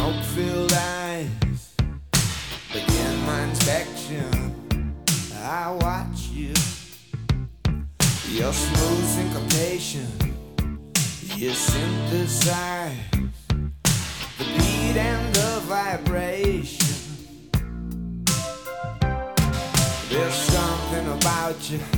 smoke-filled eyes begin my inspection. I watch you, your smooth syncopation, you synthesize the beat and the vibration. There's something about you